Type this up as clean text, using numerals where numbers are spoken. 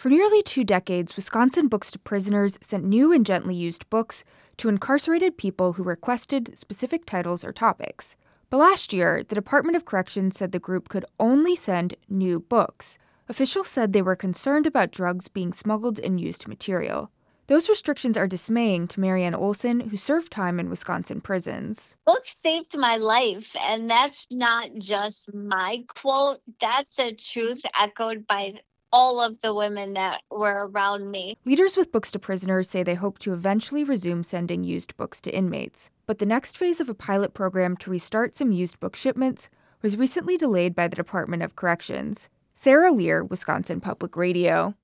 For nearly 2 decades, Wisconsin Books to Prisoners sent new and gently used books to incarcerated people who requested specific titles or topics. But last year, the Department of Corrections said the group could only send new books. Officials said they were concerned about drugs being smuggled in used material. Those restrictions are dismaying to Marianne Olson, who served time in Wisconsin prisons. Book saved my life, and that's not just my quote. That's a truth echoed by all of the women that were around me. Leaders with Books to Prisoners say they hope to eventually resume sending used books to inmates. But the next phase of a pilot program to restart some used book shipments was recently delayed by the Department of Corrections. Sarah Lear, Wisconsin Public Radio.